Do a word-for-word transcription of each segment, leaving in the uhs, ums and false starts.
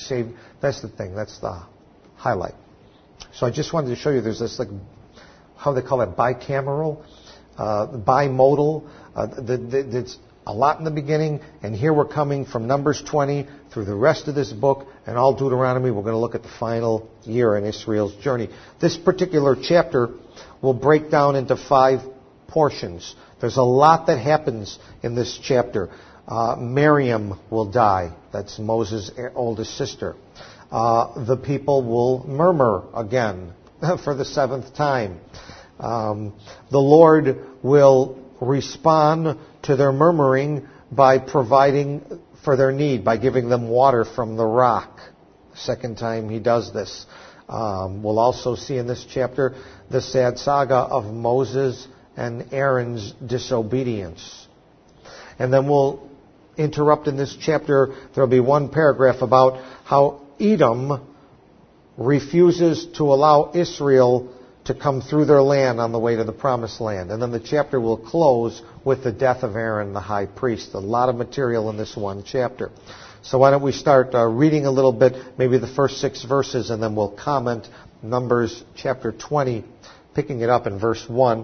saved. That's the thing. That's the highlight. So I just wanted to show you there's this, like, how they call it, bicameral, uh, bimodal. Uh, the, the, it's a lot in the beginning, and here we're coming from Numbers twenty through the rest of this book and all Deuteronomy. We're going to look at the final year in Israel's journey. This particular chapter will break down into five portions. There's a lot that happens in this chapter. Uh, Miriam will die. That's Moses' oldest sister. Uh, the people will murmur again for the seventh time. Um, the Lord will respond to their murmuring by providing for their need, by giving them water from the rock. Second time he does this. Um, we'll also see in this chapter the sad saga of Moses and Aaron's disobedience. And then we'll interrupt in this chapter. There'll be one paragraph about how Edom refuses to allow Israel to come through their land on the way to the promised land. And then the chapter will close with the death of Aaron, the high priest. A lot of material in this one chapter. So why don't we start uh, reading a little bit, maybe the first six verses, and then we'll comment Numbers chapter twenty, picking it up in verse one.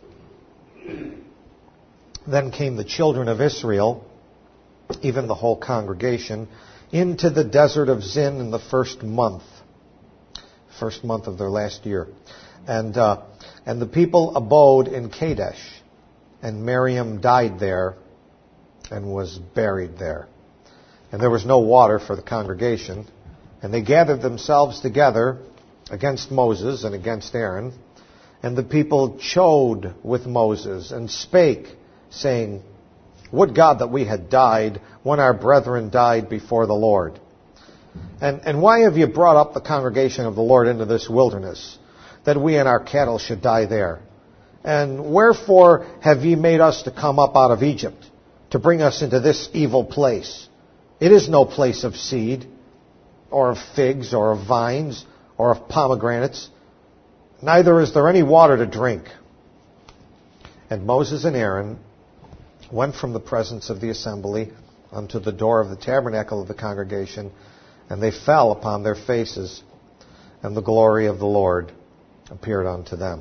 Then came the children of Israel, even the whole congregation, into the desert of Zin in the first month, first month of their last year. And uh, and the people abode in Kadesh, and Miriam died there and was buried there. And there was no water for the congregation, and they gathered themselves together against Moses and against Aaron, and the people chode with Moses and spake, saying, Would God that we had died when our brethren died before the Lord. And, and why have you brought up the congregation of the Lord into this wilderness, that we and our cattle should die there? And wherefore have ye made us to come up out of Egypt, to bring us into this evil place? It is no place of seed, or of figs, or of vines, or of pomegranates. Neither is there any water to drink. And Moses and Aaron went from the presence of the assembly unto the door of the tabernacle of the congregation, and they fell upon their faces, and the glory of the Lord appeared unto them.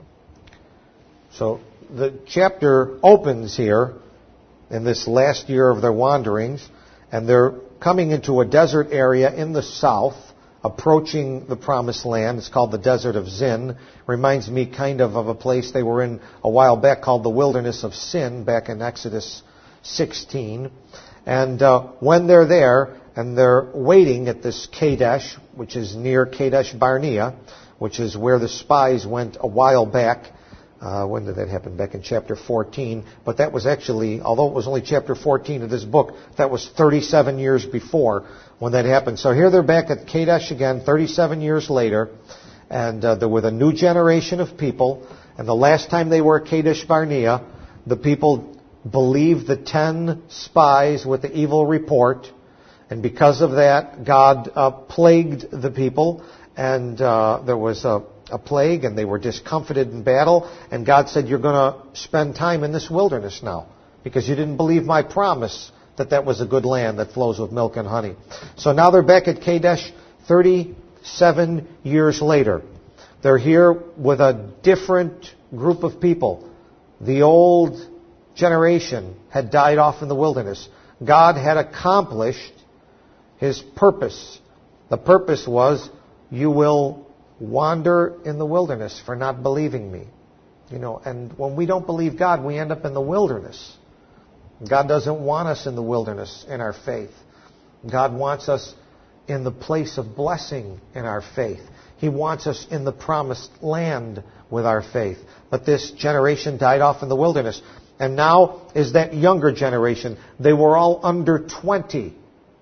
So the chapter opens here in this last year of their wanderings, and they're coming into a desert area in the south, approaching the promised land. It's called the Desert of Zin. Reminds me kind of of a place they were in a while back called the Wilderness of Sin, back in Exodus sixteen. And uh, when they're there, and they're waiting at this Kadesh, which is near Kadesh Barnea, which is where the spies went a while back. Uh, when did that happen? Back in chapter fourteen. But that was actually, although it was only chapter fourteen of this book, that was thirty-seven years before when that happened. So here they're back at Kadesh again, thirty-seven years later, and uh, they're with a new generation of people. And the last time they were at Kadesh Barnea, the people believed the ten spies with the evil report, and because of that, God uh, plagued the people, and uh, there was a a plague, and they were discomfited in battle, and God said, you're going to spend time in this wilderness now, because you didn't believe my promise that that was a good land that flows with milk and honey. So now they're back at Kadesh thirty-seven years later. They're here with a different group of people. The old generation had died off in the wilderness. God had accomplished His purpose. The purpose was, you will wander in the wilderness for not believing me. You know, and when we don't believe God, we end up in the wilderness. God doesn't want us in the wilderness in our faith. God wants us in the place of blessing in our faith. He wants us in the promised land with our faith. But this generation died off in the wilderness. And now is that younger generation. They were all under twenty.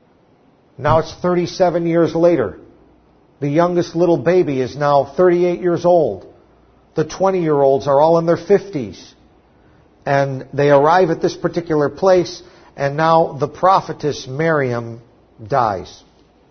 Now it's thirty-seven years later. The youngest little baby is now thirty-eight years old. The twenty-year-olds are all in their fifties. And they arrive at this particular place, and now the prophetess Miriam dies.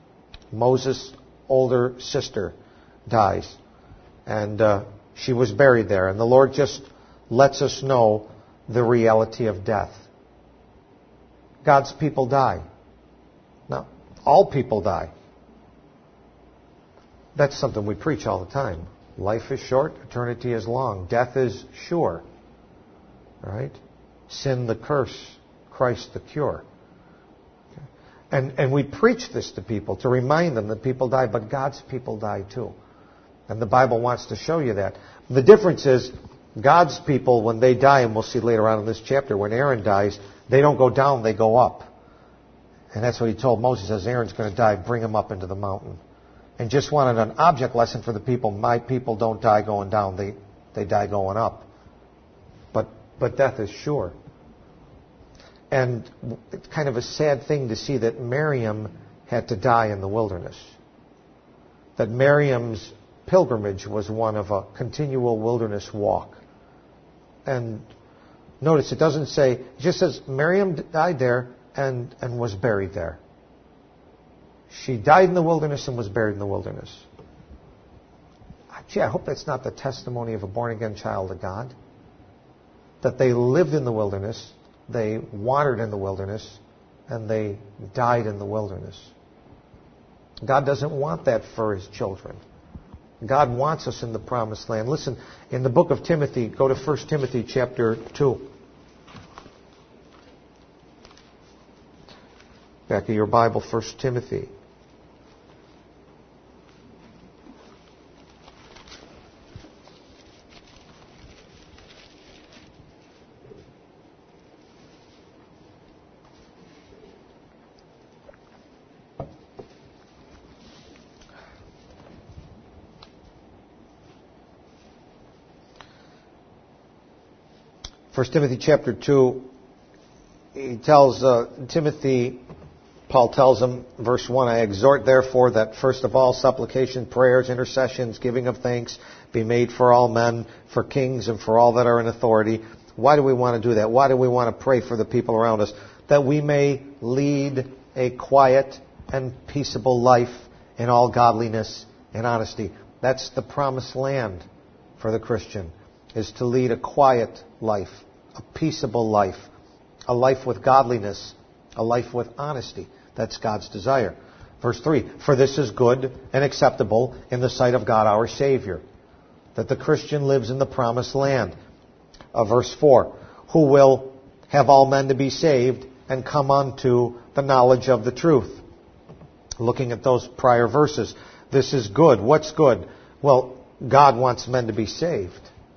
Moses' older sister dies. And uh, she was buried there. And the Lord just lets us know the reality of death. God's people die. Now, all people die. That's something we preach all the time. Life is short, eternity is long. Death is sure. All right? Sin the curse, Christ the cure. Okay. And, and we preach this to people to remind them that people die, but God's people die too. And the Bible wants to show you that. The difference is, God's people, when they die, and we'll see later on in this chapter, when Aaron dies, they don't go down, they go up. And that's what he told Moses, as Aaron's going to die, bring him up into the mountain. And just wanted an object lesson for the people. My people don't die going down, they, they die going up. But, but death is sure. And it's kind of a sad thing to see that Miriam had to die in the wilderness. That Miriam's pilgrimage was one of a continual wilderness walk. And notice, it doesn't say, it just says Miriam died there and, and was buried there. She died in the wilderness and was buried in the wilderness. Gee, I hope that's not the testimony of a born-again child of God. That they lived in the wilderness, they wandered in the wilderness, and they died in the wilderness. God doesn't want that for His children. God wants us in the promised land. Listen, in the book of Timothy, go to First Timothy chapter two. Back of your Bible, First Timothy. First Timothy chapter two, he tells uh, Timothy, Paul tells him, verse one, I exhort therefore that first of all supplication, prayers, intercessions, giving of thanks be made for all men, for kings, and for all that are in authority. Why do we want to do that? Why do we want to pray for the people around us? That we may lead a quiet and peaceable life in all godliness and honesty. That's the promised land for the Christian, is to lead a quiet life, a peaceable life, a life with godliness, a life with honesty. That's God's desire. Verse three, for this is good and acceptable in the sight of God our Savior, that the Christian lives in the promised land. Uh, verse four, who will have all men to be saved and come unto the knowledge of the truth. Looking at those prior verses, this is good. What's good? Well, God wants men to be saved.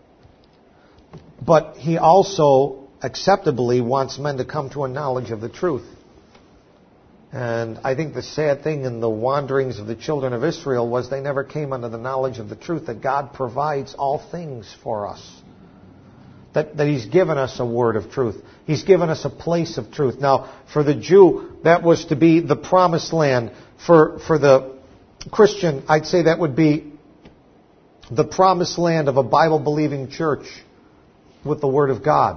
But He also acceptably wants men to come to a knowledge of the truth. And I think the sad thing in the wanderings of the children of Israel was they never came under the knowledge of the truth that God provides all things for us. That, that He's given us a word of truth. He's given us a place of truth. Now, for the Jew, that was to be the promised land. For, for the Christian, I'd say that would be the promised land of a Bible-believing church with the Word of God.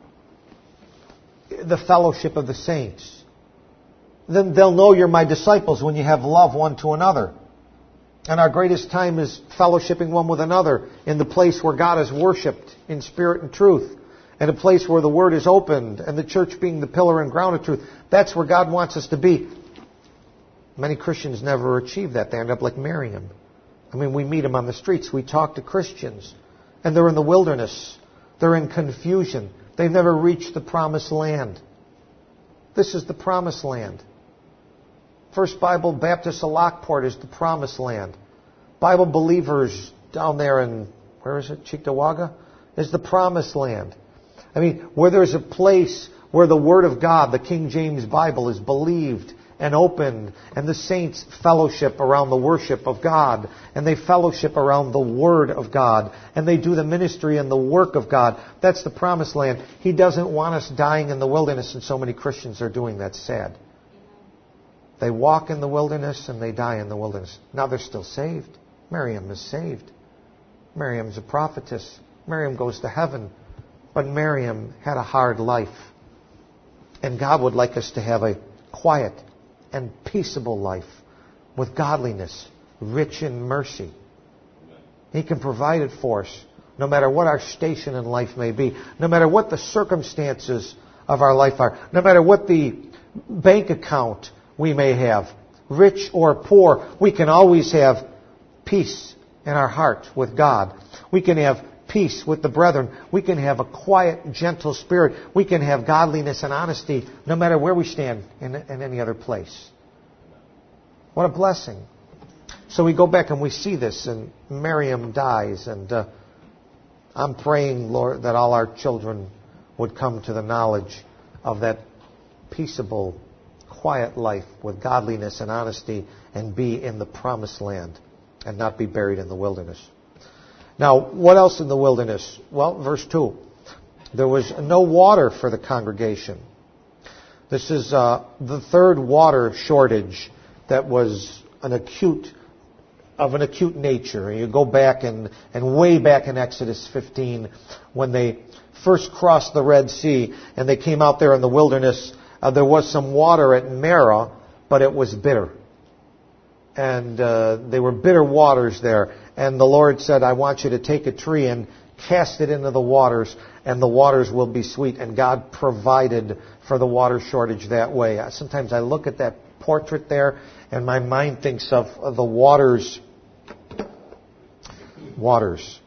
The fellowship of the saints. Then they'll know you're my disciples when you have love one to another. And our greatest time is fellowshipping one with another in the place where God is worshipped in spirit and truth. And a place where the Word is opened and the church being the pillar and ground of truth. That's where God wants us to be. Many Christians never achieve that. They end up like Miriam. I mean, we meet them on the streets. We talk to Christians. And they're in the wilderness. They're in confusion. They've never reached the promised land. This is the promised land. First Bible Baptist of Lockport is the promised land. Bible believers down there in, where is it, Cheektowaga, is the promised land. I mean, where there's a place where the Word of God, the King James Bible, is believed and opened, and the saints fellowship around the worship of God, and they fellowship around the Word of God, and they do the ministry and the work of God. That's the promised land. He doesn't want us dying in the wilderness, and so many Christians are doing that. Sad. They walk in the wilderness and they die in the wilderness. Now they're still saved. Miriam is saved. Miriam's a prophetess. Miriam goes to heaven. But Miriam had a hard life. And God would like us to have a quiet and peaceable life with godliness, rich in mercy. He can provide it for us, no matter what our station in life may be, no matter what the circumstances of our life are, no matter what the bank account we may have, rich or poor. We can always have peace in our heart with God. We can have peace with the brethren. We can have a quiet, gentle spirit. We can have godliness and honesty no matter where we stand in, in any other place. What a blessing. So we go back and we see this, and Miriam dies, and uh, I'm praying, Lord, that all our children would come to the knowledge of that peaceable, quiet life with godliness and honesty and be in the promised land and not be buried in the wilderness. Now, what else in the wilderness? Well, verse two. There was no water for the congregation. This is uh, the third water shortage that was an acute, of an acute nature. You go back and, and way back in Exodus fifteen, when they first crossed the Red Sea and they came out there in the wilderness, uh, there was some water at Marah, but it was bitter. And uh, they were bitter waters there. And the Lord said, I want you to take a tree and cast it into the waters, and the waters will be sweet. And God provided for the water shortage that way. Sometimes I look at that portrait there, and my mind thinks of the waters. Waters.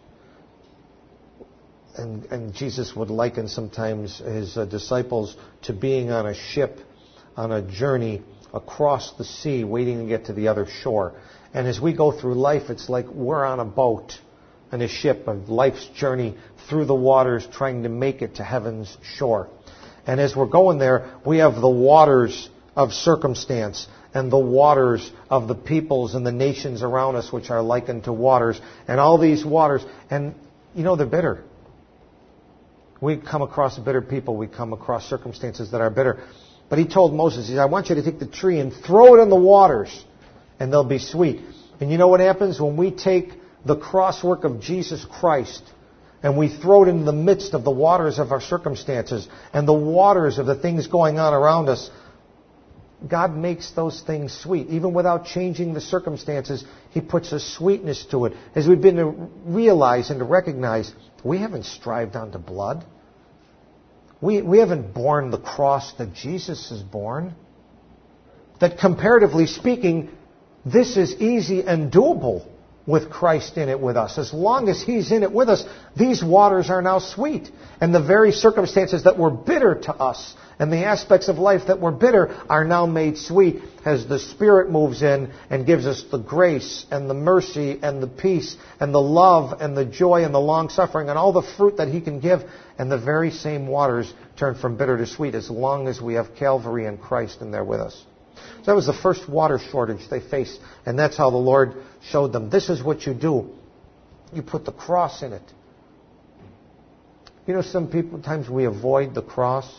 And, and Jesus would liken sometimes his uh, disciples to being on a ship, on a journey across the sea, waiting to get to the other shore. And as we go through life, it's like we're on a boat, on a ship of life's journey through the waters, trying to make it to heaven's shore. And as we're going there, we have the waters of circumstance and the waters of the peoples and the nations around us, which are likened to waters. And all these waters, and you know, they're bitter. We come across bitter people. We come across circumstances that are bitter. But he told Moses, he said, I want you to take the tree and throw it in the waters, and they'll be sweet. And you know what happens when we take the crosswork of Jesus Christ and we throw it in the midst of the waters of our circumstances and the waters of the things going on around us? God makes those things sweet. Even without changing the circumstances, He puts a sweetness to it. As we've been to realize and to recognize, we haven't strived unto blood. We, we haven't borne the cross that Jesus has borne. That comparatively speaking, this is easy and doable with Christ in it with us. As long as He's in it with us, these waters are now sweet. And the very circumstances that were bitter to us and the aspects of life that were bitter are now made sweet as the Spirit moves in and gives us the grace and the mercy and the peace and the love and the joy and the long-suffering and all the fruit that He can give. And the very same waters turn from bitter to sweet as long as we have Calvary and Christ in there with us. So that was the first water shortage they faced. And that's how the Lord showed them. This is what you do. You put the cross in it. You know, some people, times we avoid the cross.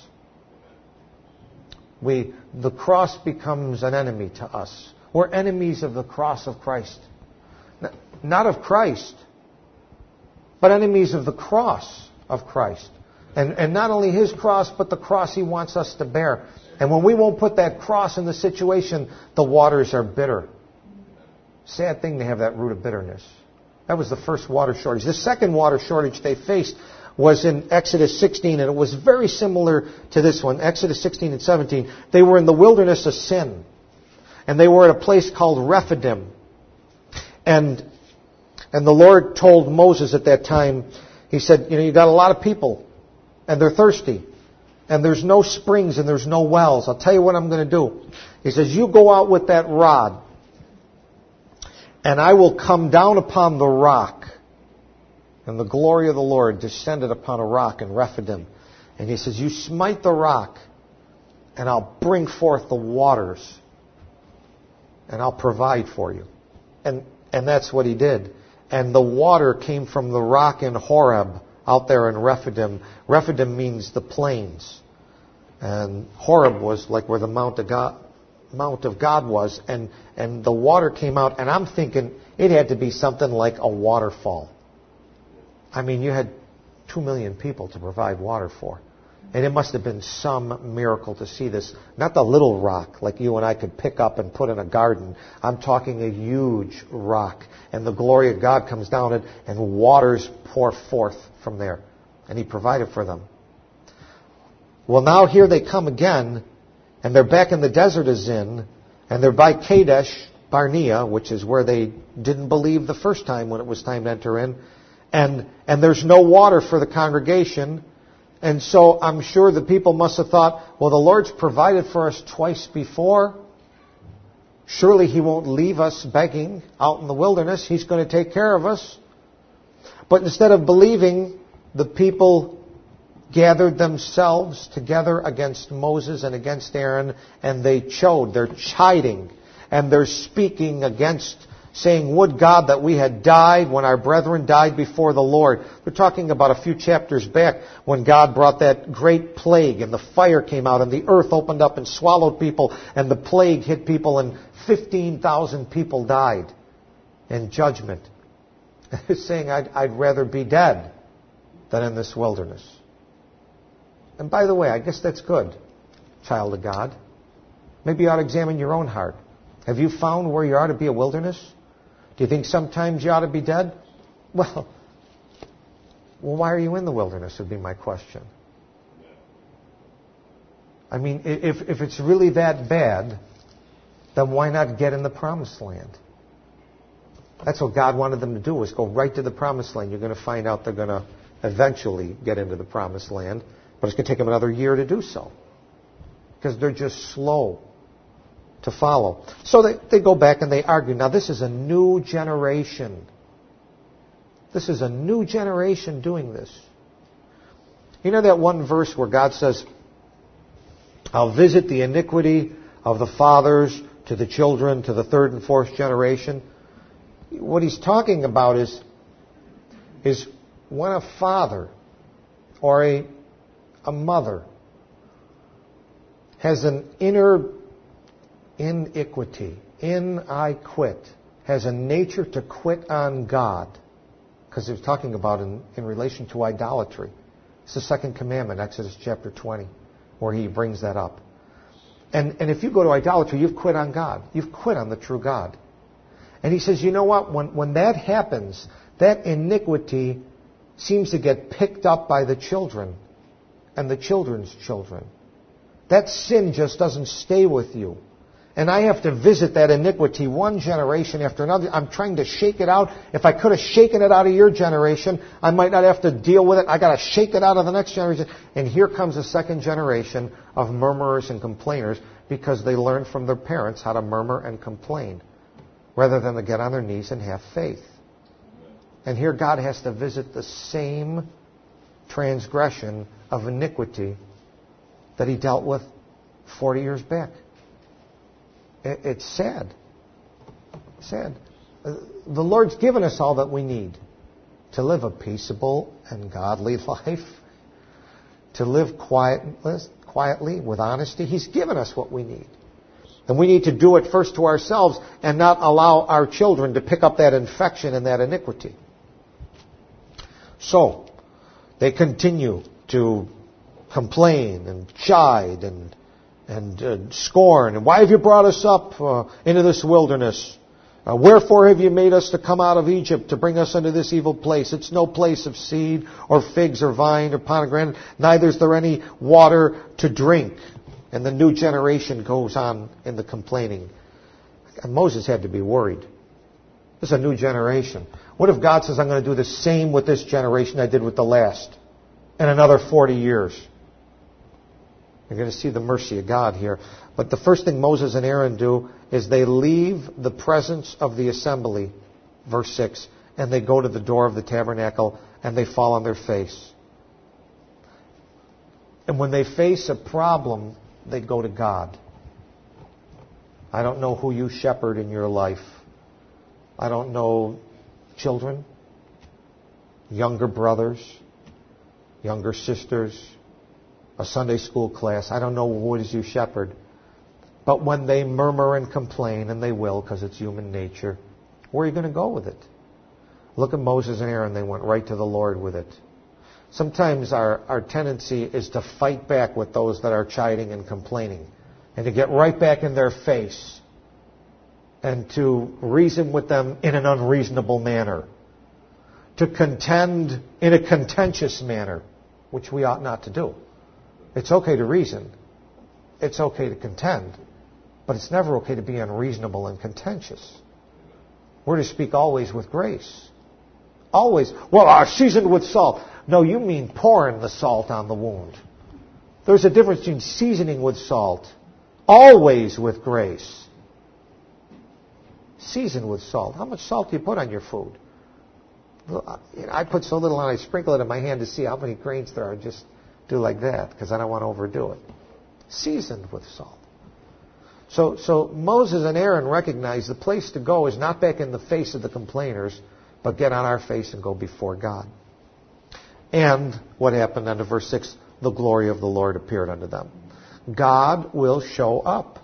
We, the cross becomes an enemy to us. We're enemies of the cross of Christ. Not of Christ, but enemies of the cross of Christ. And, and not only His cross, but the cross He wants us to bear. And when we won't put that cross in the situation, the waters are bitter. Sad thing to have that root of bitterness. That was the first water shortage. The second water shortage they faced was in Exodus sixteen, and it was very similar to this one. Exodus sixteen and seventeen. They were in the wilderness of Sin. And they were at a place called Rephidim. And, and the Lord told Moses at that time, He said, you know, you got a lot of people, and they're thirsty. And there's no springs and there's no wells. I'll tell you what I'm going to do. He says, you go out with that rod, and I will come down upon the rock. And the glory of the Lord descended upon a rock in Rephidim. And He says, you smite the rock, and I'll bring forth the waters, and I'll provide for you. And, and that's what He did. And the water came from the rock in Horeb, out there in Rephidim. Rephidim means the plains. And Horeb was like where the Mount of God, Mount of God was. And, and the water came out. And I'm thinking it had to be something like a waterfall. I mean, you had two million people to provide water for. And it must have been some miracle to see this. Not the little rock like you and I could pick up and put in a garden. I'm talking a huge rock. And the glory of God comes down it, and waters pour forth from there. And He provided for them. Well, now here they come again, and they're back in the desert of Zin, and they're by Kadesh, Barnea, which is where they didn't believe the first time when it was time to enter in. And, and there's no water for the congregation. And so I'm sure the people must have thought, well, the Lord's provided for us twice before. Surely He won't leave us begging out in the wilderness. He's going to take care of us. But instead of believing, the people gathered themselves together against Moses and against Aaron, and they chode. They're chiding, and they're speaking against, saying, would God that we had died when our brethren died before the Lord. We're talking about a few chapters back when God brought that great plague, and the fire came out, and the earth opened up and swallowed people, and the plague hit people, and fifteen thousand people died in judgment. He's saying, I'd, I'd rather be dead than in this wilderness. And by the way, I guess that's good, child of God. Maybe you ought to examine your own heart. Have you found where you are to be a wilderness? Do you think sometimes you ought to be dead? Well, well, why are you in the wilderness would be my question. I mean, if, if it's really that bad, then why not get in the promised land? That's what God wanted them to do, was go right to the promised land. You're going to find out they're going to eventually get into the promised land, but it's going to take them another year to do so, because they're just slow to follow. So they, they go back and they argue. Now this is a new generation. This is a new generation doing this. You know that one verse where God says, I'll visit the iniquity of the fathers to the children, to the third and fourth generation? What he's talking about is, is when a father or a, a mother has an inner iniquity, in I quit, has a nature to quit on God, because he was talking about in, in relation to idolatry. It's the second commandment, Exodus chapter twenty, where he brings that up. And, and if you go to idolatry, you've quit on God. You've quit on the true God. And he says, you know what? When, when that happens, that iniquity seems to get picked up by the children and the children's children. That sin just doesn't stay with you. And I have to visit that iniquity one generation after another. I'm trying to shake it out. If I could have shaken it out of your generation, I might not have to deal with it. I got to shake it out of the next generation. And here comes a second generation of murmurers and complainers, because they learned from their parents how to murmur and complain, rather than to get on their knees and have faith. And here God has to visit the same transgression of iniquity that He dealt with forty years back. It's sad. Sad. The Lord's given us all that we need to live a peaceable and godly life, to live quiet, quietly with honesty. He's given us what we need. And we need to do it first to ourselves and not allow our children to pick up that infection and that iniquity. So, they continue to complain and chide and and uh, scorn. And why have you brought us up uh, into this wilderness? Uh, wherefore have you made us to come out of Egypt to bring us into this evil place? It's no place of seed or figs or vine or pomegranate. Neither is there any water to drink. And the new generation goes on in the complaining. And Moses had to be worried. This is a new generation. What if God says, I'm going to do the same with this generation I did with the last in another forty years? You're going to see the mercy of God here. But the first thing Moses and Aaron do is they leave the presence of the assembly, verse six, and they go to the door of the tabernacle and they fall on their face. And when they face a problem, they go to God. I don't know who you shepherd in your life. I don't know children, younger brothers, younger sisters, a Sunday school class. I don't know who it is you shepherd. But when they murmur and complain, and they will because it's human nature, where are you going to go with it? Look at Moses and Aaron. They went right to the Lord with it. Sometimes our, our tendency is to fight back with those that are chiding and complaining, and to get right back in their face and to reason with them in an unreasonable manner, to contend in a contentious manner, which we ought not to do. It's okay to reason. It's okay to contend. But it's never okay to be unreasonable and contentious. We're to speak always with grace. Always. Well, uh, seasoned with salt. No, you mean pouring the salt on the wound. There's a difference between seasoning with salt, always with grace. Seasoned with salt. How much salt do you put on your food? I put so little on, I sprinkle it in my hand to see how many grains there are. Just do like that, because I don't want to overdo it. Seasoned with salt. So, so Moses and Aaron recognize the place to go is not back in the face of the complainers, but get on our face and go before God. And what happened under verse six? The glory of the Lord appeared unto them. God will show up.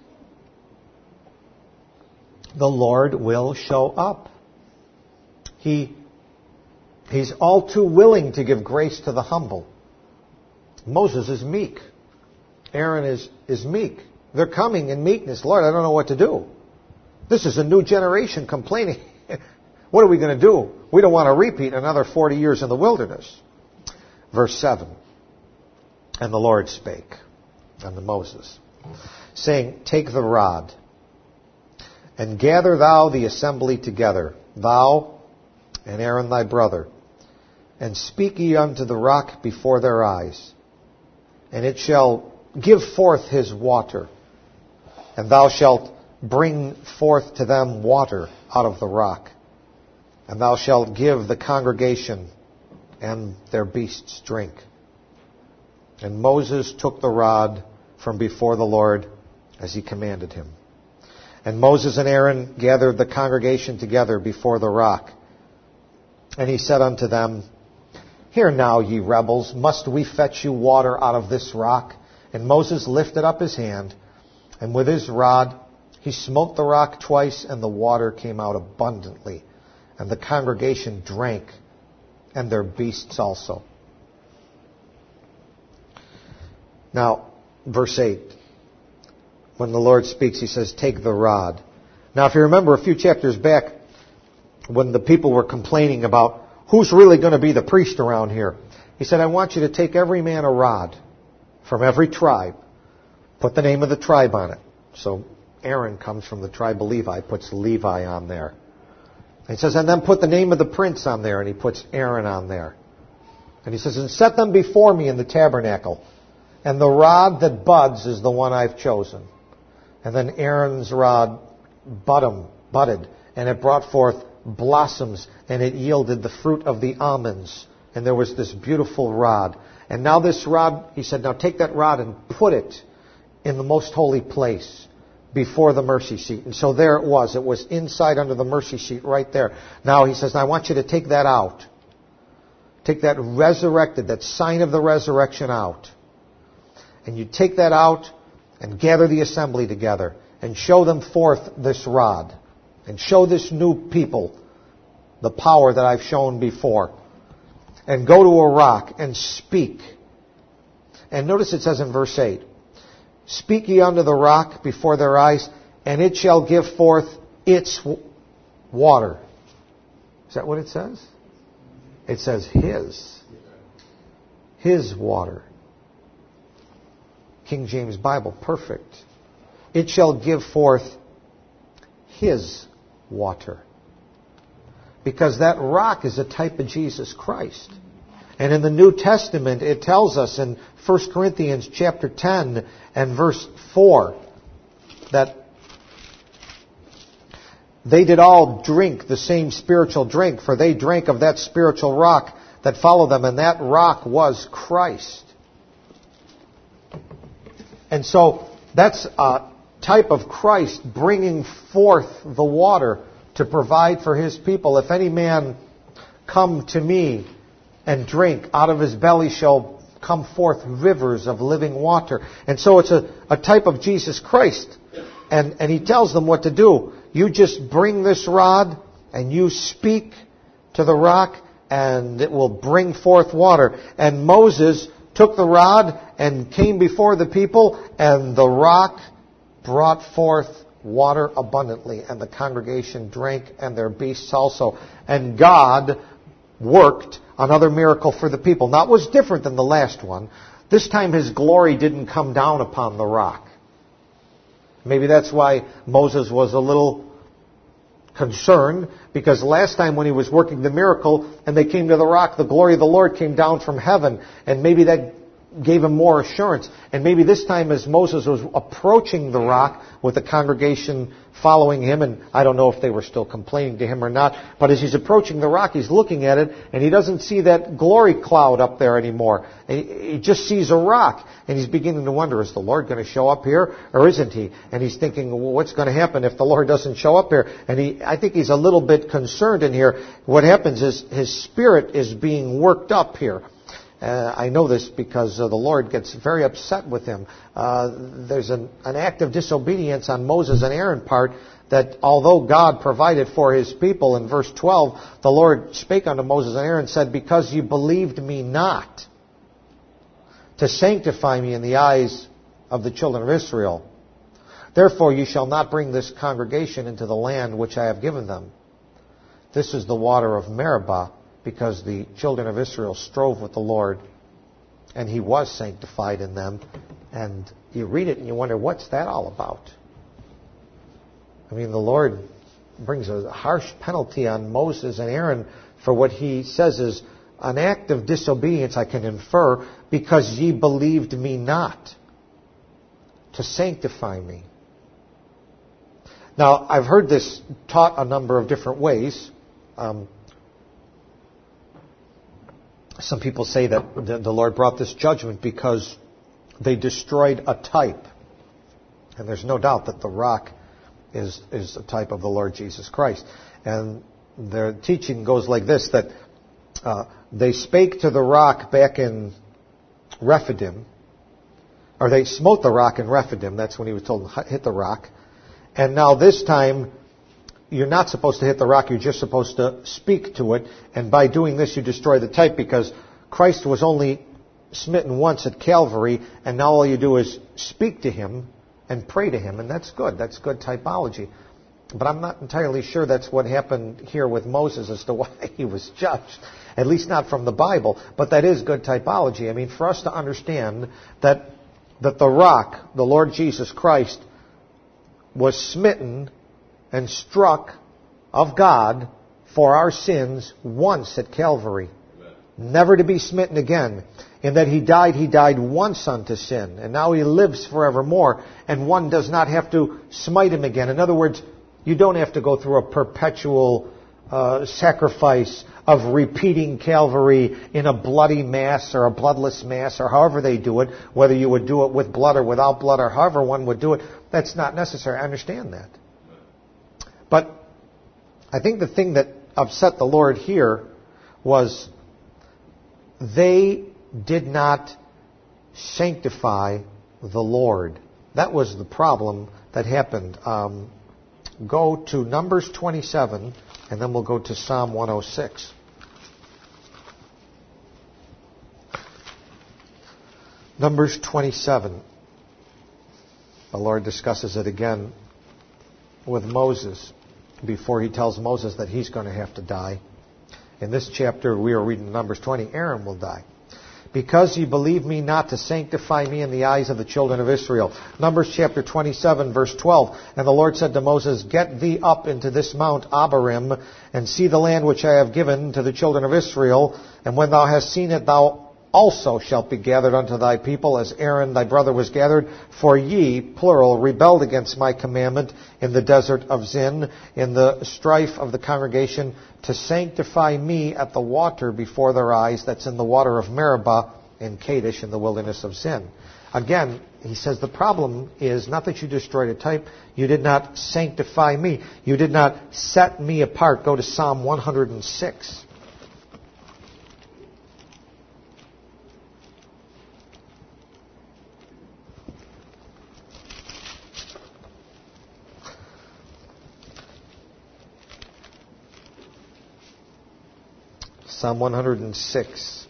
The Lord will show up. He, he's all too willing to give grace to the humble. Moses is meek. Aaron is, is meek. They're coming in meekness. Lord, I don't know what to do. This is a new generation complaining. What are we going to do? We don't want to repeat another forty years in the wilderness. Verse seven. And the Lord spake unto Moses, saying, Take the rod, and gather thou the assembly together, thou and Aaron thy brother, and speak ye unto the rock before their eyes, and it shall give forth his water, and thou shalt bring forth to them water out of the rock, and thou shalt give the congregation and their beasts drink. And Moses took the rod from before the Lord as he commanded him. And Moses and Aaron gathered the congregation together before the rock. And he said unto them, Hear now, ye rebels, must we fetch you water out of this rock? And Moses lifted up his hand, and with his rod he smote the rock twice, and the water came out abundantly. And the congregation drank, and their beasts also. Now, verse eight. When the Lord speaks, he says, Take the rod. Now, if you remember a few chapters back, when the people were complaining about who's really going to be the priest around here, he said, I want you to take every man a rod from every tribe. Put the name of the tribe on it. So Aaron comes from the tribe of Levi, puts Levi on there. He says, and then put the name of the prince on there, and he puts Aaron on there. And he says, and set them before me in the tabernacle. And the rod that buds is the one I've chosen. And then Aaron's rod budded, budded, and it brought forth blossoms, and it yielded the fruit of the almonds. And there was this beautiful rod. And now this rod, he said, now take that rod and put it in the most holy place before the mercy seat. And so there it was. It was inside under the mercy seat right there. Now he says, I want you to take that out. Take that resurrected, that sign of the resurrection out. And you take that out and gather the assembly together and show them forth this rod. And show this new people the power that I've shown before. And go to a rock and speak. And notice it says in verse eight, Speak ye unto the rock before their eyes, and it shall give forth its water. Is that what it says? It says His. His water. King James Bible, perfect. It shall give forth His water. Because that rock is a type of Jesus Christ. And in the New Testament, it tells us in First Corinthians chapter ten and verse four that they did all drink the same spiritual drink, for they drank of that spiritual rock that followed them, and that rock was Christ. And so that's a type of Christ bringing forth the water to provide for His people. If any man come to me and drink, out of his belly shall come forth rivers of living water. And so it's a, a type of Jesus Christ. And, and He tells them what to do. You just bring this rod and you speak to the rock and it will bring forth water. And Moses took the rod and came before the people, and the rock brought forth water abundantly, and the congregation drank, and their beasts also. And God worked another miracle for the people. Now, it was different than the last one. This time His glory didn't come down upon the rock. Maybe that's why Moses was a little concerned, because last time when he was working the miracle and they came to the rock, the glory of the Lord came down from heaven, and maybe that gave him more assurance. And maybe this time as Moses was approaching the rock with the congregation following him, and I don't know if they were still complaining to him or not, but as he's approaching the rock, he's looking at it, and he doesn't see that glory cloud up there anymore. He just sees a rock, and he's beginning to wonder, is the Lord going to show up here, or isn't he? And he's thinking, well, what's going to happen if the Lord doesn't show up here? And he, I think he's a little bit concerned in here. What happens is his spirit is being worked up here. Uh, I know this because uh, the Lord gets very upset with him. Uh, there's an, an act of disobedience on Moses and Aaron's part, that although God provided for his people, in verse twelve, the Lord spake unto Moses and Aaron and said, because you believed me not to sanctify me in the eyes of the children of Israel, therefore you shall not bring this congregation into the land which I have given them. This is the water of Meribah, because the children of Israel strove with the Lord, and he was sanctified in them. And you read it and you wonder, what's that all about? I mean, the Lord brings a harsh penalty on Moses and Aaron for what he says is an act of disobedience, I can infer, because ye believed me not to sanctify me. Now, I've heard this taught a number of different ways. Um, Some people say that the Lord brought this judgment because they destroyed a type. And there's no doubt that the rock is, is a type of the Lord Jesus Christ. And their teaching goes like this, that uh, they spake to the rock back in Rephidim, or they smote the rock in Rephidim. That's when he was told to hit the rock. And now this time, you're not supposed to hit the rock, you're just supposed to speak to it. And by doing this, you destroy the type, because Christ was only smitten once at Calvary, and now all you do is speak to him and pray to him, and that's good. That's good typology. But I'm not entirely sure that's what happened here with Moses as to why he was judged, at least not from the Bible. But that is good typology. I mean, for us to understand that, that the rock, the Lord Jesus Christ, was smitten and struck of God for our sins once at Calvary. Amen. Never to be smitten again. In that he died, he died once unto sin. And now he lives forevermore. And one does not have to smite him again. In other words, you don't have to go through a perpetual uh, sacrifice of repeating Calvary in a bloody mass or a bloodless mass, or however they do it, whether you would do it with blood or without blood, or however one would do it. That's not necessary. I understand that. But I think the thing that upset the Lord here was they did not sanctify the Lord. That was the problem that happened. Um, go to Numbers twenty-seven, and then we'll go to Psalm one oh six. Numbers twenty-seven. The Lord discusses it again with Moses before he tells Moses that he's going to have to die. In this chapter, we are reading Numbers twenty, Aaron will die. Because ye believe me not to sanctify me in the eyes of the children of Israel. Numbers chapter twenty-seven, verse twelve. And the Lord said to Moses, get thee up into this mount Abarim, and see the land which I have given to the children of Israel. And when thou hast seen it, thou also shalt be gathered unto thy people, as Aaron thy brother was gathered. For ye, plural, rebelled against my commandment in the desert of Zin, in the strife of the congregation, to sanctify me at the water before their eyes, that's in the water of Meribah in Kadesh in the wilderness of Zin. Again, he says the problem is not that you destroyed a type, you did not sanctify me. You did not set me apart. Go to Psalm one oh six. Psalm one oh six.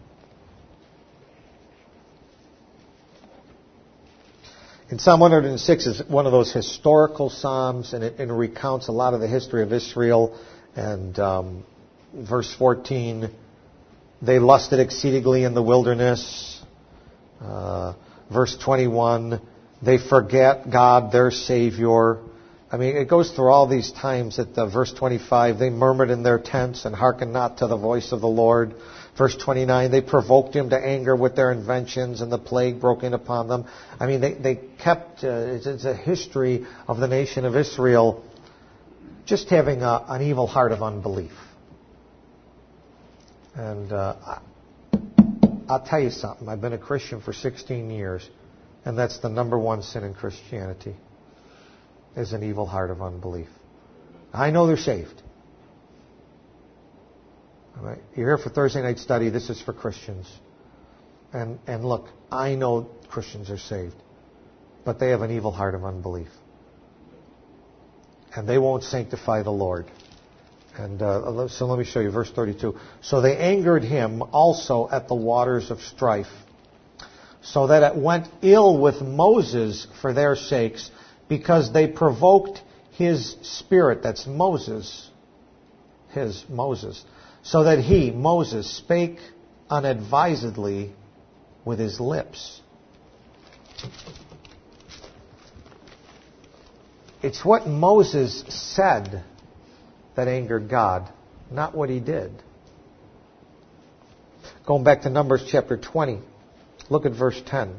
In Psalm one oh six is one of those historical psalms, and it, it recounts a lot of the history of Israel. And um, verse fourteen, they lusted exceedingly in the wilderness. Uh, verse twenty-one, They forget God, their Savior. I mean, it goes through all these times at uh, verse twenty-five, they murmured in their tents and hearkened not to the voice of the Lord. Verse twenty-nine, they provoked him to anger with their inventions, and the plague broke in upon them. I mean, they, they kept, uh, it's, it's a history of the nation of Israel just having a, an evil heart of unbelief. And uh, I'll tell you something, I've been a Christian for sixteen years, and that's the number one sin in Christianity, is an evil heart of unbelief. I know they're saved. All right. You're here for Thursday night study. This is for Christians. And and look, I know Christians are saved, but they have an evil heart of unbelief. And they won't sanctify the Lord. And uh, so let me show you verse thirty-two. So they angered him also at the waters of strife, so that it went ill with Moses for their sakes, because they provoked his spirit. That's Moses. His, Moses. So that he, Moses, spake unadvisedly with his lips. It's what Moses said that angered God, not what he did. Going back to Numbers chapter twenty, look at verse ten.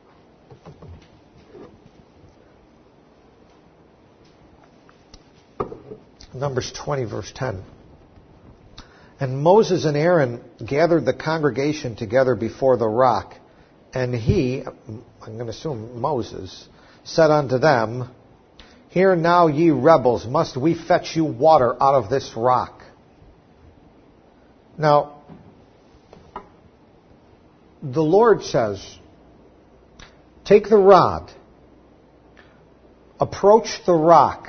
Numbers twenty, verse ten. And Moses and Aaron gathered the congregation together before the rock, and he, I'm going to assume Moses, said unto them, Hear now, ye rebels, must we fetch you water out of this rock? Now, the Lord says, take the rod, approach the rock,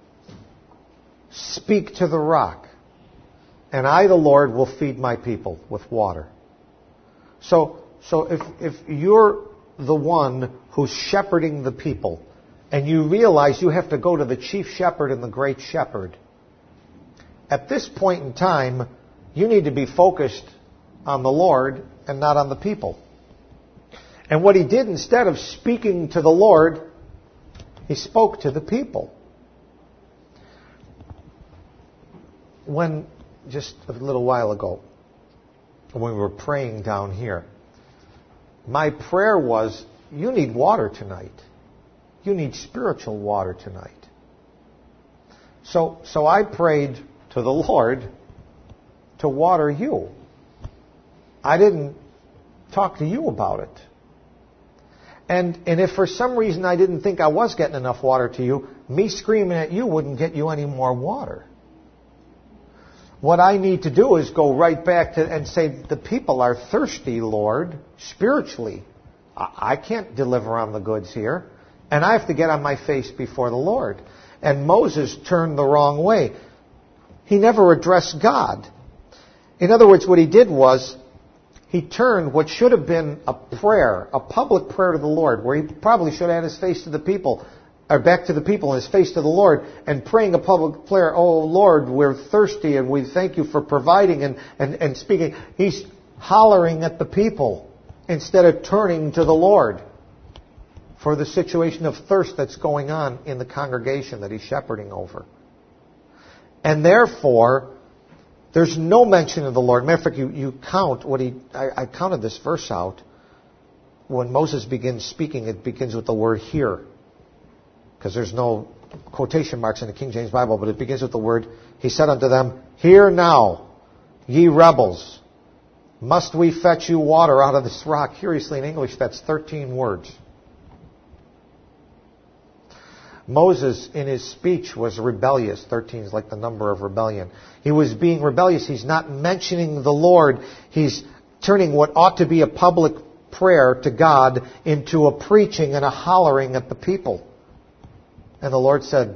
speak to the rock, and I, the Lord, will feed my people with water. So, so if, if you're the one who's shepherding the people, and you realize you have to go to the chief shepherd and the great shepherd, at this point in time, you need to be focused on the Lord and not on the people. And what he did, instead of speaking to the Lord, he spoke to the people. When, just a little while ago, when we were praying down here, my prayer was, you need water tonight. You need spiritual water tonight. So, so I prayed to the Lord to water you. I didn't talk to you about it. And, and if for some reason I didn't think I was getting enough water to you, me screaming at you wouldn't get you any more water. What I need to do is go right back to and say, the people are thirsty, Lord, spiritually. I, I can't deliver on the goods here. And I have to get on my face before the Lord. And Moses turned the wrong way. He never addressed God. In other words, what he did was, he turned what should have been a prayer, a public prayer to the Lord, where he probably should have had his face to the people, or back to the people and his face to the Lord, and praying a public prayer, oh Lord, we're thirsty and we thank you for providing and, and, and speaking. He's hollering at the people instead of turning to the Lord for the situation of thirst that's going on in the congregation that he's shepherding over. And therefore, there's no mention of the Lord. Matter of fact, you, you count what he, I, I counted this verse out. When Moses begins speaking, it begins with the word hear. Because there's no quotation marks in the King James Bible, but it begins with the word, he said unto them, Hear now, ye rebels, must we fetch you water out of this rock? Curiously, in English, that's thirteen words. Moses, in his speech, was rebellious. thirteen is like the number of rebellion. He was being rebellious. He's not mentioning the Lord. He's turning what ought to be a public prayer to God into a preaching and a hollering at the people. And the Lord said,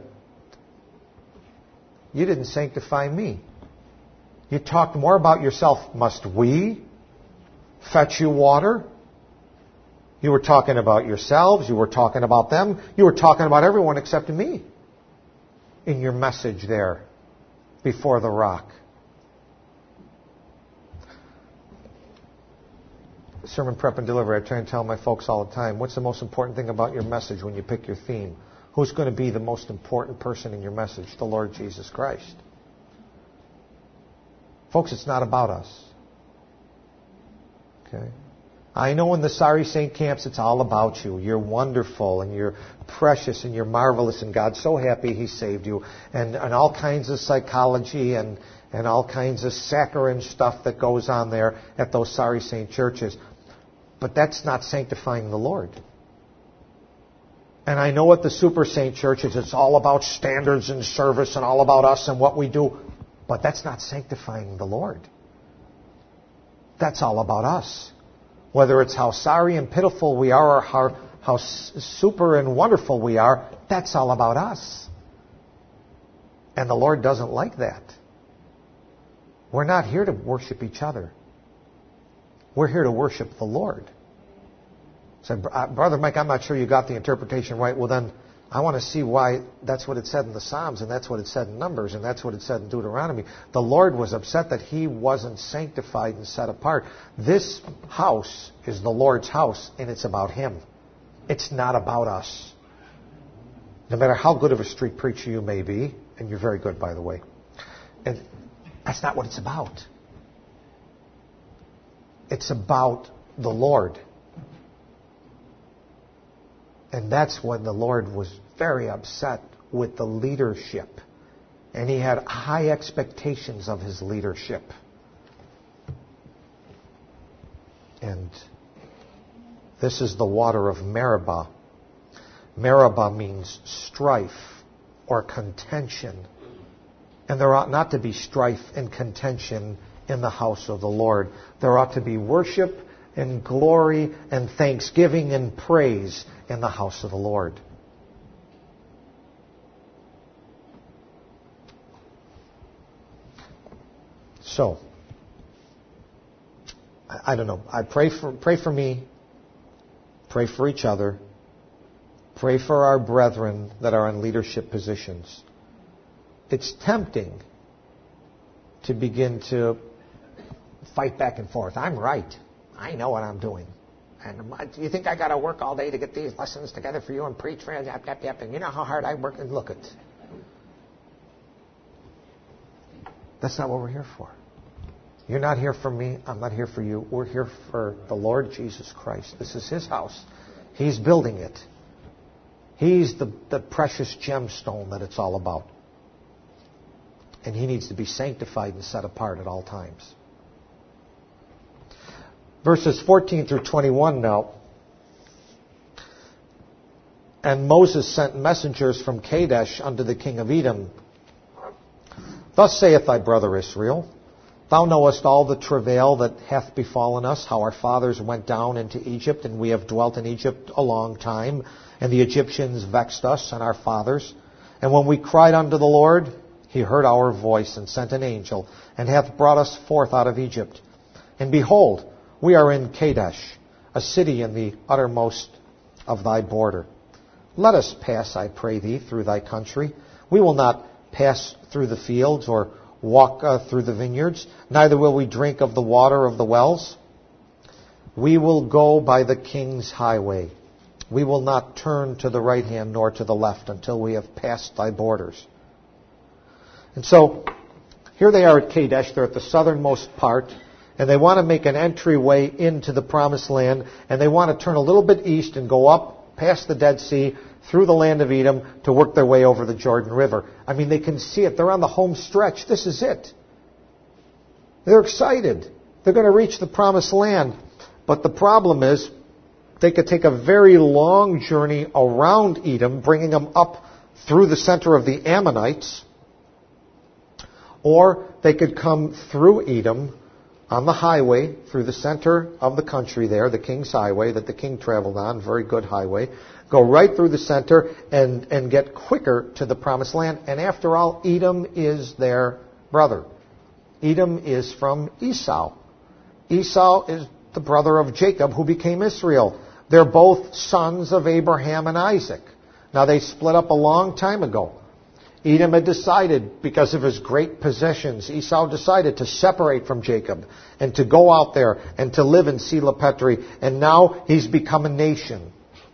you didn't sanctify me. You talked more about yourself. Must we fetch you water? You were talking about yourselves. You were talking about them. You were talking about everyone except me in your message there before the rock. sermon prep and delivery, I try and tell my folks all the time, what's the most important thing about your message when you pick your theme? Who's going to be the most important person in your message? The Lord Jesus Christ. Folks, it's not about us. Okay? I know in the Sorry Saint camps it's all about you. You're wonderful and you're precious and you're marvelous and God's so happy He saved you. And, and all kinds of psychology and, and all kinds of saccharine stuff that goes on there at those Sorry Saint churches. But that's not sanctifying the Lord. And I know at the Super Saint churches it's all about standards and service and all about us and what we do. But that's not sanctifying the Lord. That's all about us. Whether it's how sorry and pitiful we are or how, how super and wonderful we are, that's all about us. And the Lord doesn't like that. We're not here to worship each other. We're here to worship the Lord. So, Brother Mike, I'm not sure you got the interpretation right. Well, then, I want to see why that's what it said in the Psalms, and that's what it said in Numbers, and that's what it said in Deuteronomy. The Lord was upset that He wasn't sanctified and set apart. This house is the Lord's house, and it's about Him. It's not about us. No matter how good of a street preacher you may be, and you're very good, by the way, and that's not what it's about. It's about the Lord. And that's when the Lord was very upset with the leadership. And He had high expectations of His leadership. And this is the water of Meribah. Meribah means strife or contention. And there ought not to be strife and contention in the house of the Lord. There ought to be worship and glory and thanksgiving and praise in the house of the Lord. So, I, I don't know. I pray for pray for me. Pray for each other. Pray for our brethren that are in leadership positions. It's tempting to begin to fight back and forth. I'm right. I know what I'm doing. And do you think I got to work all day to get these lessons together for you and preach for you? Yep, yep, yep. And you know how hard I work? And look it. That's not what we're here for. You're not here for me. I'm not here for you. We're here for the Lord Jesus Christ. This is His house. He's building it. He's the, the precious gemstone that it's all about. And He needs to be sanctified and set apart at all times. Verses fourteen through twenty-one now. And Moses sent messengers from Kadesh unto the king of Edom. Thus saith thy brother Israel, Thou knowest all the travail that hath befallen us, how our fathers went down into Egypt, and we have dwelt in Egypt a long time, and the Egyptians vexed us and our fathers. And when we cried unto the Lord, He heard our voice, and sent an angel, and hath brought us forth out of Egypt. And behold, we are in Kadesh, a city in the uttermost of thy border. Let us pass, I pray thee, through thy country. We will not pass through the fields or walk uh, through the vineyards, neither will we drink of the water of the wells. We will go by the king's highway. We will not turn to the right hand nor to the left until we have passed thy borders. And so, here they are at Kadesh. They're at the southernmost part. And they want to make an entryway into the Promised Land. And they want to turn a little bit east and go up past the Dead Sea, through the land of Edom, to work their way over the Jordan River. I mean, they can see it. They're on the home stretch. This is it. They're excited. They're going to reach the Promised Land. But the problem is, they could take a very long journey around Edom, bringing them up through the center of the Ammonites. Or they could come through Edom, on the highway, through the center of the country there, the King's Highway that the king traveled on, very good highway, go right through the center and, and get quicker to the Promised Land. And after all, Edom is their brother. Edom is from Esau. Esau is the brother of Jacob, who became Israel. They're both sons of Abraham and Isaac. Now, they split up a long time ago. Edom had decided, because of his great possessions, Esau decided to separate from Jacob and to go out there and to live in Sela Petri. And now he's become a nation.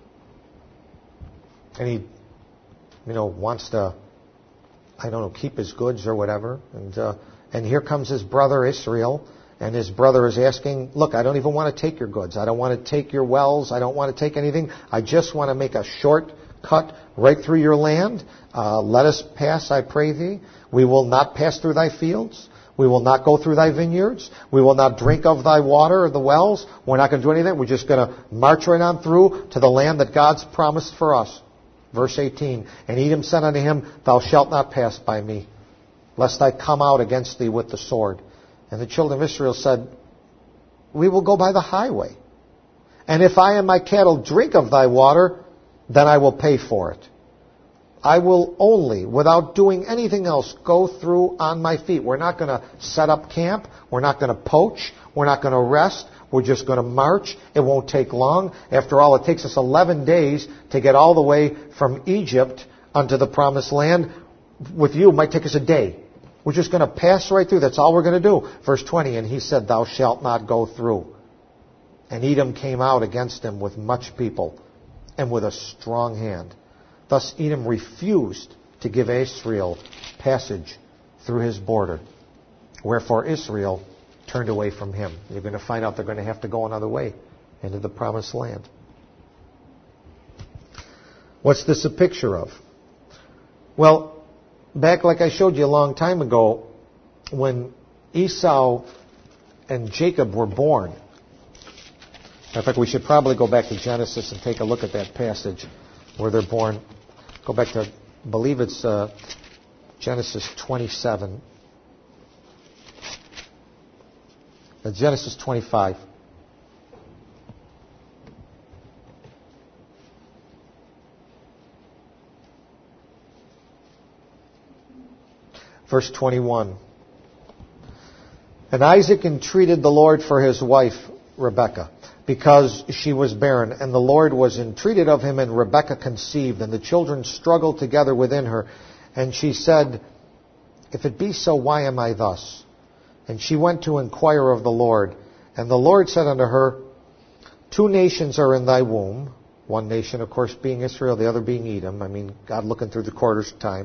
And he, you know, wants to, I don't know, keep his goods or whatever. And uh, and here comes his brother Israel. And his brother is asking, look, I don't even want to take your goods. I don't want to take your wells. I don't want to take anything. I just want to make a short cut right through your land. Uh, let us pass, I pray thee. We will not pass through thy fields. We will not go through thy vineyards. We will not drink of thy water or the wells. We're not going to do anything. We're just going to march right on through to the land that God's promised for us. Verse eighteen, and Edom said unto him, thou shalt not pass by me, lest I come out against thee with the sword. And the children of Israel said, we will go by the highway. And if I and my cattle drink of thy water, then I will pay for it. I will only, without doing anything else, go through on my feet. We're not going to set up camp. We're not going to poach. We're not going to rest. We're just going to march. It won't take long. After all, it takes us eleven days to get all the way from Egypt unto the promised land. With you, it might take us a day. We're just going to pass right through. That's all we're going to do. Verse twenty, and he said, thou shalt not go through. And Edom came out against him with much people and with a strong hand. Thus Edom refused to give Israel passage through his border. Wherefore Israel turned away from him. You're going to find out they're going to have to go another way into the promised land. What's this a picture of? Well, back like I showed you a long time ago, when Esau and Jacob were born. In fact, we should probably go back to Genesis and take a look at that passage where they're born. Go back to, I believe it's uh, Genesis twenty-seven. Uh, Genesis twenty-five. Verse twenty-one. And Isaac entreated the Lord for his wife, Rebekah, because she was barren. And the Lord was entreated of him, and Rebekah conceived. And the children struggled together within her. And she said, if it be so, why am I thus? And she went to inquire of the Lord. And the Lord said unto her, two nations are in thy womb. One nation, of course, being Israel, the other being Edom. I mean, God looking through the quarters of time.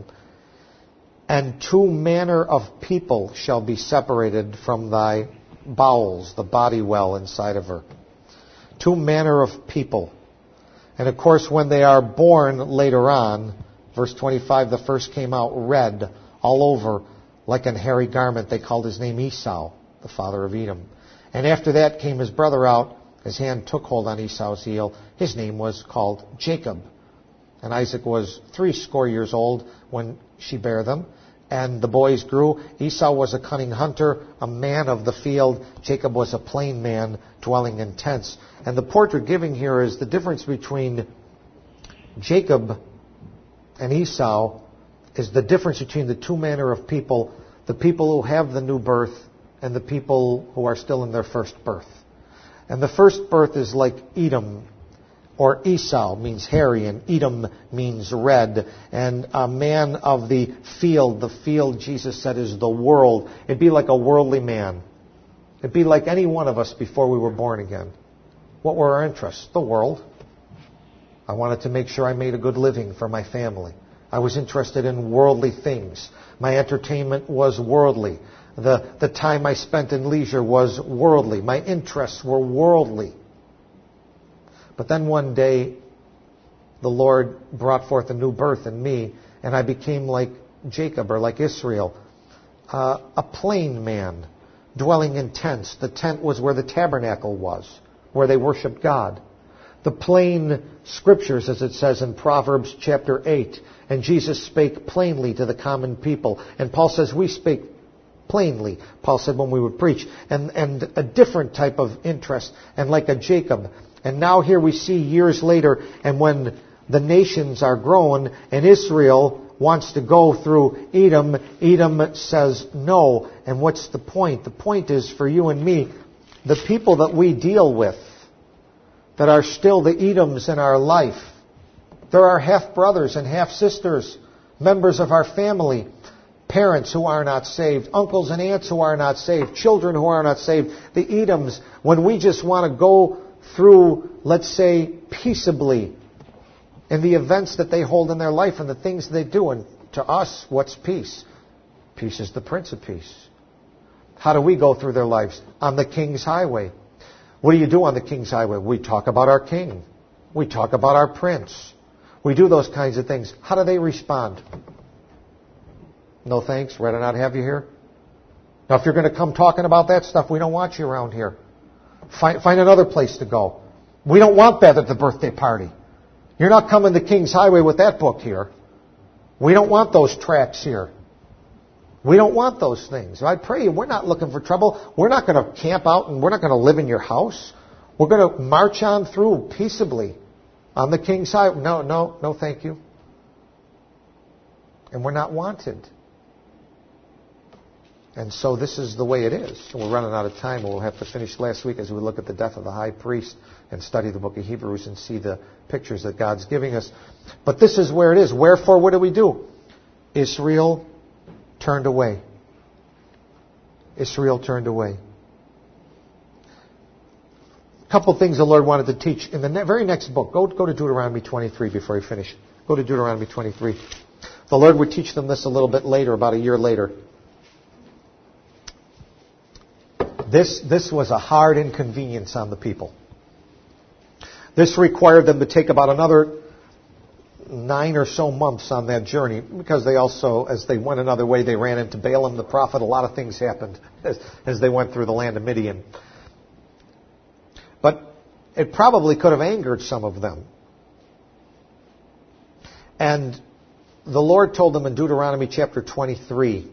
And two manner of people shall be separated from thy bowels, the body well inside of her. Two manner of people. And of course, when they are born later on, verse twenty-five, the first came out red all over like an hairy garment. They called his name Esau, the father of Edom. And after that came his brother out. His hand took hold on Esau's heel. His name was called Jacob. And Isaac was three score years old when she bare them. And the boys grew. Esau was a cunning hunter, a man of the field. Jacob was a plain man, dwelling in tents. And the portrait giving here is the difference between Jacob and Esau is the difference between the two manner of people, the people who have the new birth and the people who are still in their first birth. And the first birth is like Edom, or Esau means hairy, and Edom means red. And a man of the field, the field, Jesus said, is the world. It'd be like a worldly man. It'd be like any one of us before we were born again. What were our interests? The world. I wanted to make sure I made a good living for my family. I was interested in worldly things. My entertainment was worldly. The, the time I spent in leisure was worldly. My interests were worldly. But then one day, the Lord brought forth a new birth in me, and I became like Jacob, or like Israel, uh, a plain man, dwelling in tents. The tent was where the tabernacle was, where they worshiped God. The plain scriptures, as it says in Proverbs chapter eight. And Jesus spake plainly to the common people. And Paul says we spake plainly, Paul said, when we would preach. And, and a different type of interest, and like a Jacob. And now here we see years later, and when the nations are grown, and Israel wants to go through Edom, Edom says no. And what's the point? The point is for you and me, the people that we deal with, that are still the Edoms in our life, they're our half-brothers and half-sisters. members of our family, parents who are not saved, uncles and aunts who are not saved, children who are not saved, the Edoms, when we just want to go through, let's say, peaceably in the events that they hold in their life and the things they do. And to us, what's peace? Peace is the Prince of Peace. How do we go through their lives? On the King's Highway. What do you do on the King's Highway? We talk about our King. We talk about our Prince. We do those kinds of things. How do they respond? No thanks. Rather not have you here. Now, if you're going to come talking about that stuff, we don't want you around here. Find, find another place to go. We don't want that at the birthday party. You're not coming to King's Highway with that book here. We don't want those tracts here. We don't want those things. I pray you, we're not looking for trouble. We're not going to camp out and we're not going to live in your house. We're going to march on through peaceably on the King's Highway. No, no, no thank you. And we're not wanted. And so this is the way it is. We're running out of time. We'll have to finish last week as we look at the death of the high priest and study the book of Hebrews and see the pictures that God's giving us. But this is where it is. Wherefore, what do we do? Israel turned away. Israel turned away. A couple things the Lord wanted to teach in the ne- very next book. Go, go to Deuteronomy twenty-three before I finish. Go to Deuteronomy twenty-three. The Lord would teach them this a little bit later, about a year later. This, this was a hard inconvenience on the people. This required them to take about another nine or so months on that journey, because they also, as they went another way, they ran into Balaam the prophet. A lot of things happened as, as they went through the land of Midian. But it probably could have angered some of them. And the Lord told them in Deuteronomy chapter twenty-three,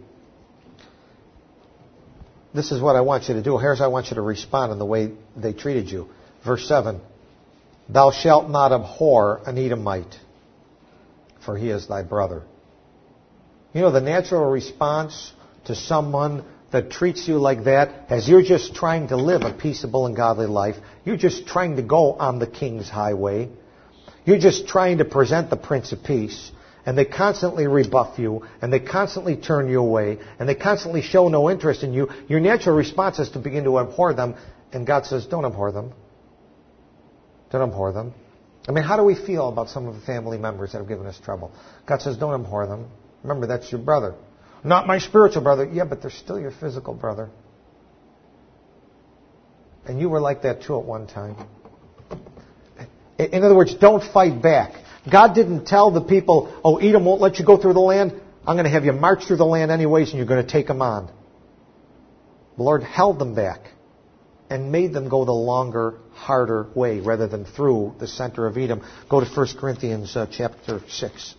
this is what I want you to do. Here's how I want you to respond in the way they treated you. Verse seven, thou shalt not abhor an Edomite, for he is thy brother. You know, the natural response to someone that treats you like that, as you're just trying to live a peaceable and godly life, you're just trying to go on the King's Highway, you're just trying to present the Prince of Peace, and they constantly rebuff you, and they constantly turn you away, and they constantly show no interest in you, your natural response is to begin to abhor them, and God says, don't abhor them. Don't abhor them. I mean, how do we feel about some of the family members that have given us trouble? God says, don't abhor them. Remember, that's your brother. Not my spiritual brother. Yeah, but they're still your physical brother. And you were like that too at one time. In other words, don't fight back. God didn't tell the people, oh, Edom won't let you go through the land. I'm going to have you march through the land anyways, and you're going to take them on. The Lord held them back and made them go the longer, harder way rather than through the center of Edom. Go to First Corinthians uh, chapter six.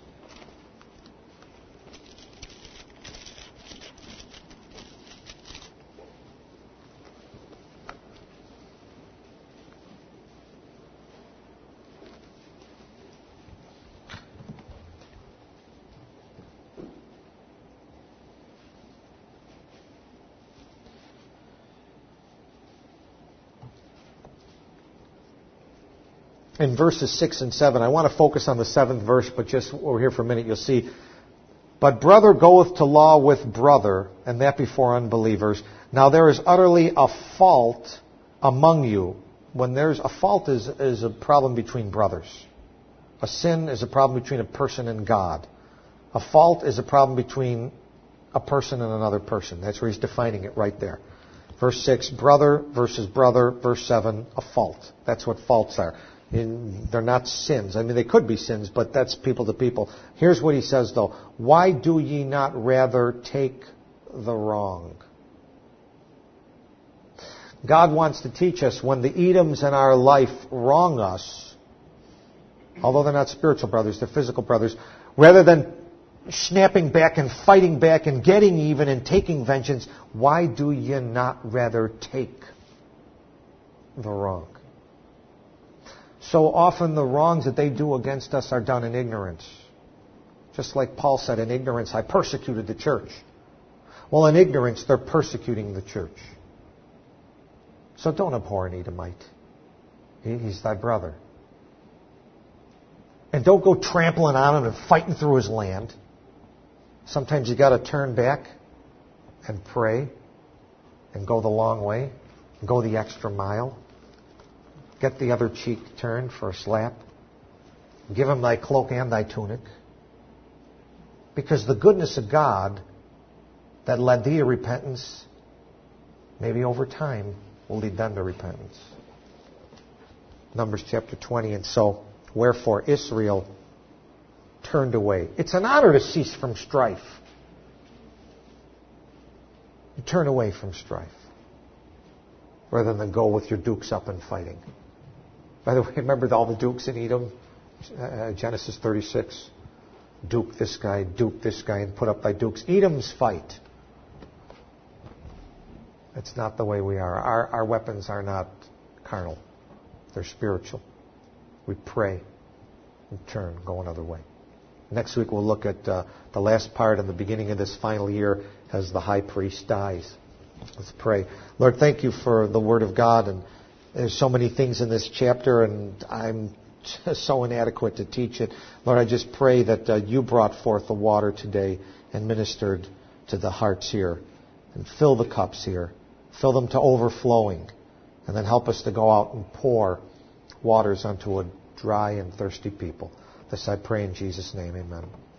In verses six and seven, I want to focus on the seventh verse, but just over here for a minute, you'll see. But brother goeth to law with brother, and that before unbelievers. Now there is utterly a fault among you. When there's a fault is, is a problem between brothers. A sin is a problem between a person and God. A fault is a problem between a person and another person. That's where he's defining it right there. Verse six, brother versus brother. Verse seven, a fault. That's what faults are. In, they're not sins. I mean, they could be sins, but that's people to people. Here's what he says, though. Why do ye not rather take the wrong? God wants to teach us when the Edoms in our life wrong us, although they're not spiritual brothers, they're physical brothers, rather than snapping back and fighting back and getting even and taking vengeance, why do ye not rather take the wrong? So often the wrongs that they do against us are done in ignorance. Just like Paul said, in ignorance I persecuted the church. Well, in ignorance they're persecuting the church. So don't abhor an Edomite. He's thy brother. And don't go trampling on him and fighting through his land. Sometimes you got to turn back and pray and go the long way, go the extra mile, get the other cheek turned for a slap, give him thy cloak and thy tunic. Because the goodness of God that led thee to repentance, maybe over time, will lead them to repentance. Numbers chapter twenty, and so, wherefore Israel turned away. It's an honor to cease from strife. You turn away from strife rather than go with your dukes up and fighting. By the way, remember all the dukes in Edom? Uh, Genesis thirty-six. Duke this guy, duke this guy, and put up thy dukes. Edom's fight. That's not the way we are. Our, our weapons are not carnal. They're spiritual. We pray and turn, go another way. Next week we'll look at uh, the last part and the beginning of this final year as the high priest dies. Let's pray. Lord, thank you for the Word of God. And there's so many things in this chapter, and I'm just so inadequate to teach it. Lord, I just pray that uh, you brought forth the water today and ministered to the hearts here. And fill the cups here. Fill them to overflowing. And then help us to go out and pour waters unto a dry and thirsty people. This I pray in Jesus' name. Amen.